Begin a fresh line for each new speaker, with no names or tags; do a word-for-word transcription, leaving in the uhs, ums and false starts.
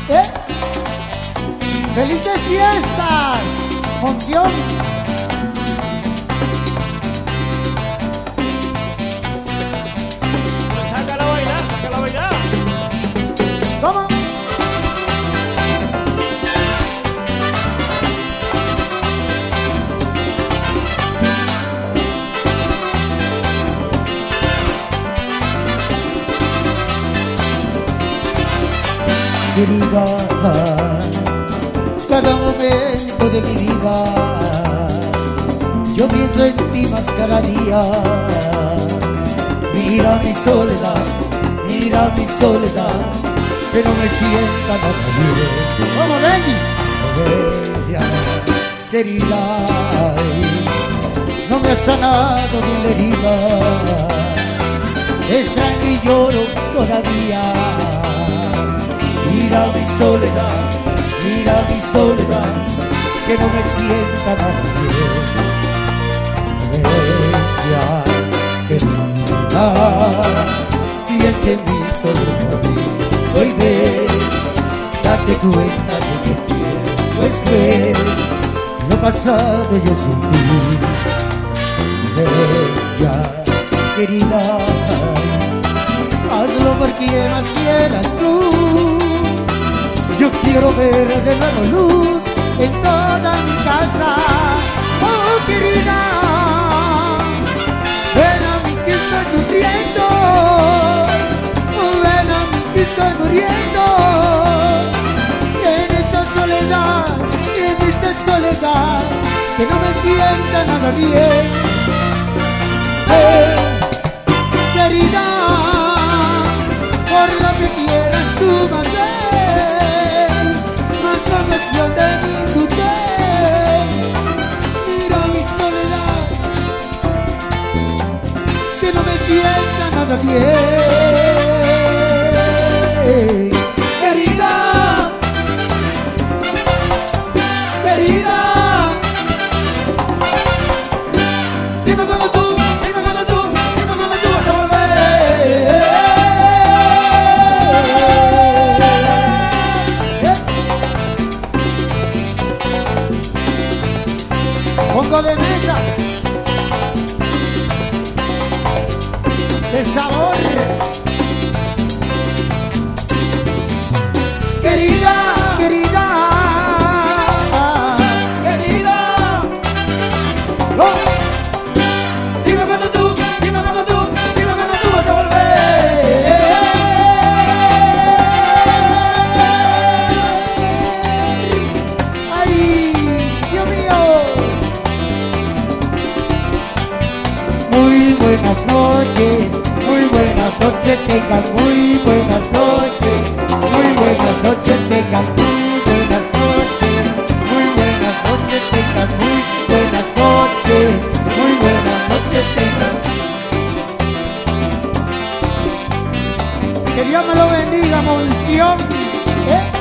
¿Eh? ¡Felices fiestas! ¡Monción!
Sácala a bailar, sácala a bailar.
¿Cómo?
Querida, cada momento de mi vida yo pienso en ti más cada día. Mira mi soledad, mira mi soledad, que no me sienta nada bien.
¿Cómo, Benji?
Bella, querida, no me ha sanado ni la herida, extraño y lloro todavía. Mira mi soledad, mira mi soledad, que no me sienta nada bien. Bella, querida, piensa en mí solo hoy ve, date cuenta de que el tiempo es cruel, lo pasado yo sin ti. Bella, querida, hazlo por quien más quieras tú. Yo quiero ver de nuevo luz en toda mi casa. Oh, querida, ven a mí que estoy sufriendo. Oh, ven a mí que estoy muriendo. En esta soledad, en esta soledad, que no me sienta nada bien. Eh, querida, por lo que quieras tú más ver, más conexión de mi tutela. Mira mi soledad, que no me sienta nada bien. Querida, querida, dime cuando tú, dime cuando tú, dime cuando tú vas a volver.
Pongo de mesa, de sabor.
Querida,
Querida,
Querida,
oh,
dime cuando tú, dime cuando tú, dime cuando tú vas a volver.
ay, Dios mío.
Muy buenas noches, muy buenas noches, tengan muy buenas noches, muy buenas noches, tengan muy buenas noches, muy buenas noches, tengan muy buenas noches, muy buenas noches, tengan.
Que Dios me lo bendiga, Monción. ¿Eh?